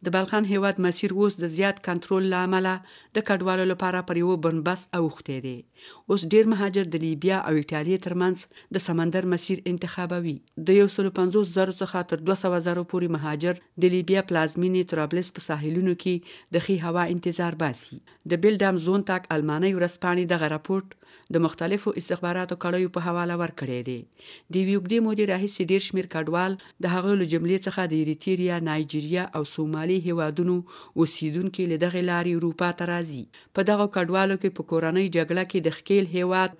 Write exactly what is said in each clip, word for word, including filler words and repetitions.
د بالکان هیواد مسیر اوس د زیات کنټرول له امله د کډوالو لپاره پر یوه بنبست اوښتی دی. اوس ډیر مهاجر د لیبیا او ایټالیا ترمنځ د سمندر مسیر انتخابوي. د یو سل پنځوس زرو څخه تر دوه سوه زرو پورې مهاجر د لیبیا پلازمینې طرابلس په ساحلونو کې د ښې هوا انتظار باسي. د بیلډام زونتاګ المانۍ ورځپاڼې دغه راپورټ د مختلفو استخباراتو کړیو په حواله ورکړی دی. د یوې اوږدې مودې راهیسې ډیر شمېر کډوال د هغو له جملې څخه د ایریتریا، نایجیریا او سومالي هیوادونو اوسیدونکي له دغې لارې اروپا ته راځي. په دغو کډوالو کې په کورنۍ جګړه کې د ښکېل هیواد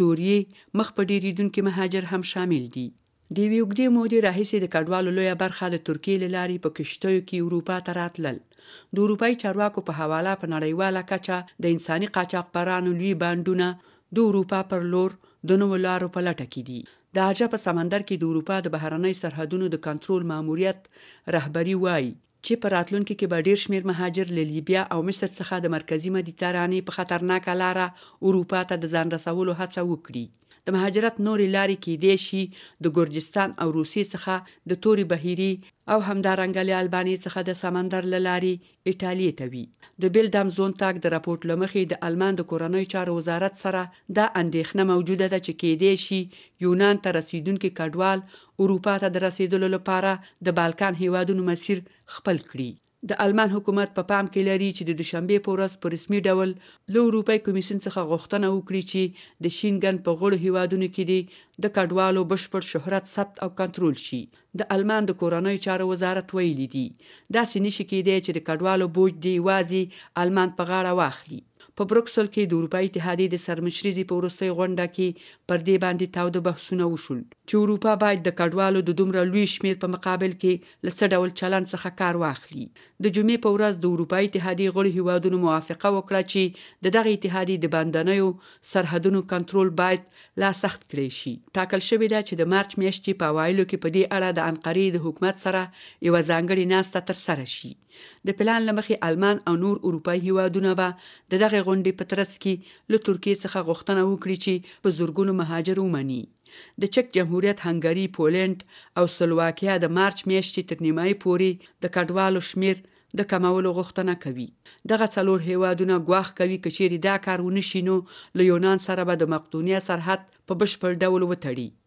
سوریې مخ په ډیریدونکي مهاجر هم شامل دي. د یوې اوږدې مودې راهیسې د کډوالو لویه برخه د ترکیې له لارې په کشتیو کې اروپا ته راتلل. د اروپایي چارواکو په حواله په نړیواله کچه د انساني قاچاقبرانو لوی بانډونه د اروپا پر لور د نوو لارو په لټه کې دي. د عجب په سمندر کې د اروپا د بهرنۍ سرحدونو د کنټرول ماموریت رهبري وایي چې په راتلونکي کې به ډیر شمېر مهاجر له لیبیا او مصر څخه د مرکزي مدیترانې په خطرناکه لاره اروپا ته د ځان رسولو هڅه وکړي. د مهاجرت نورې لارې کیدای شي د ګرجستان او روسیې څخه د تورې بهیري او همدارنګه له البانیې څخه د سمندر له لارې ایټالیې ته وي. د بیلډام زونتاګ د راپورټ له مخې د آلمان د کورنیو چارو وزارت سره دا اندېښنه موجوده ده چې کیدای شي یونان ته رسیدونکي کډوال اروپا ته د رسیدلو لپاره د بالکان هیوادونو مسیر خپل کړي. د آلمان حکومت په پا پام کې لري چې د دوشنبې په ورځ په رسمي ډول له اروپایي کمیسیون څخه غوښتنه وکړي چې د شینګن په غړو هیوادونو کې د کډوالو بشپړ شهرت ثبت او کنټرول شي. د آلمان د کورنیو چارو وزارت ویلي دي داسې نشي کېدی چې د کډوالو بوج دی یوازې آلمان په غاړه واخلي. په بروکسل کې د اروپایي اتحادیې د سرمشرزې په وروستۍ غونډه کې پر دې باندې تاوده بحثونه وشول چې اروپا باید د کډوالو د دومره لوی شمېر په مقابل کې له څه ډول چلند څخه کار واخلي. د جمعې په ورځ د اروپایي اتحادیې غړو هیوادونو موافقه وکړه چې د دغه اتحادیې د بندنیو سرحدونو کنټرول باید لا سخت کړی شي. ټاکل شوې ده چې د مارچ میاشتې په اوایلو کې په دې اړه د انقرې د حکومت سره یوه ځانګړې ناسته ترسره شي. د پلان له مخې آلمان او نور اروپایي هیوادونه به د دغې غونډې په ترڅ کې له ترکیې څخه غوښتنه وکړي چې په زرګونو مهاجر ومني. د چک جمهوریت، هنګري، پولنډ او سلواکیا د مارچ میاشتې تر نیمایي پورې د کډوالو شمېر د کمولو غوښتنه کوي. دغه څلور هیوادونه ګواښ کوي که چیرې دا کار ونه شي نو له یونان سره به د مقدونیه سرحد په بشپړ ډول وتړي.